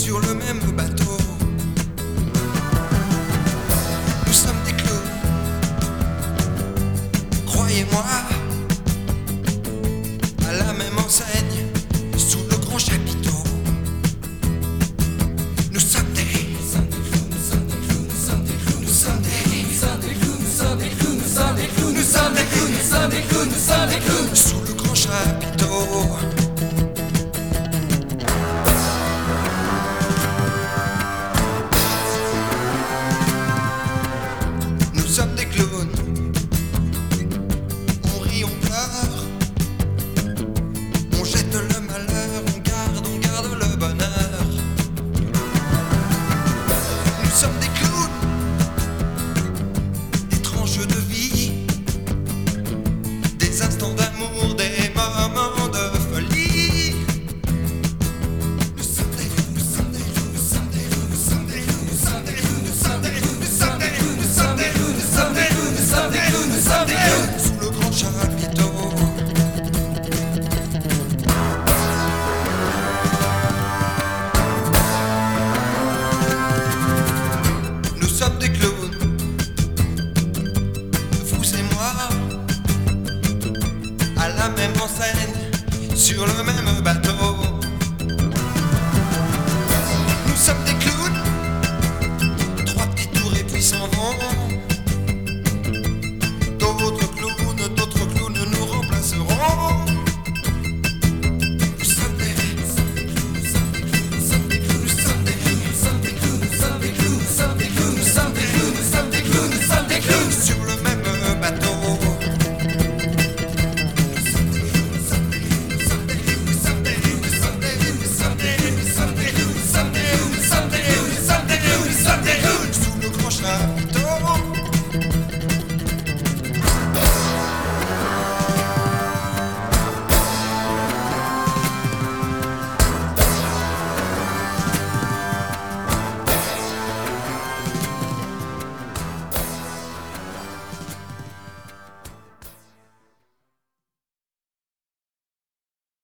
sur le même bateau. Nous sommes des clowns, croyez-moi, à la même enseigne, sous le grand chapiteau. Nous sommes des clowns, nous sommes des clowns, nous sommes des clowns, nous sommes des clowns, nous sommes des clowns, nous sommes des clowns, nous sommes des clowns, nous sommes des clowns, nous sommes des clowns, sous le grand chapiteau. Nous sommes des clowns, on rit, on pleure, on jette le malheur, on garde le bonheur. Nous sommes des